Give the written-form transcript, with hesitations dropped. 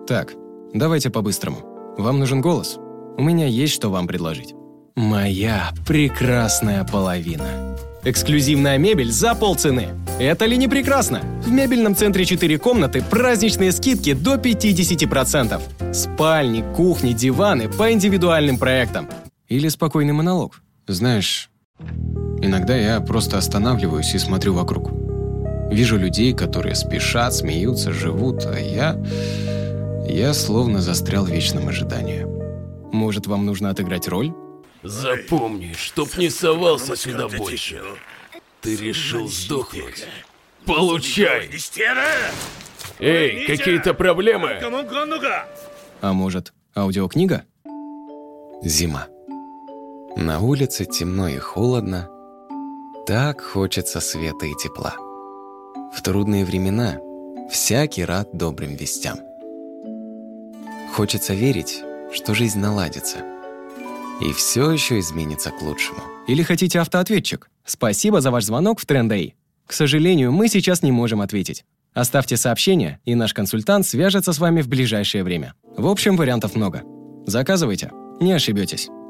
Так, давайте по-быстрому. Вам нужен голос? У меня есть что вам предложить. Моя прекрасная половина. Эксклюзивная мебель за полцены. Это ли не прекрасно? В мебельном центре 4 комнаты праздничные скидки до 50%. Спальни, кухни, диваны по индивидуальным проектам. Или спокойный монолог. Знаешь, иногда я просто останавливаюсь и смотрю вокруг. Вижу людей, которые спешат, смеются, живут, а я словно застрял в вечном ожидании. Может, вам нужно отыграть роль? Запомни, чтоб не совался сюда больше. Ты решил сдохнуть? Получай! Эй, какие-то проблемы? А может, аудиокнига? Зима. На улице темно и холодно. Так хочется света и тепла. В трудные времена всякий рад добрым вестям. Хочется верить, что жизнь наладится. И все еще изменится к лучшему. Или хотите автоответчик? Спасибо за ваш звонок в Трендей. К сожалению, мы сейчас не можем ответить. Оставьте сообщение, и наш консультант свяжется с вами в ближайшее время. В общем, вариантов много. Заказывайте, не ошибетесь.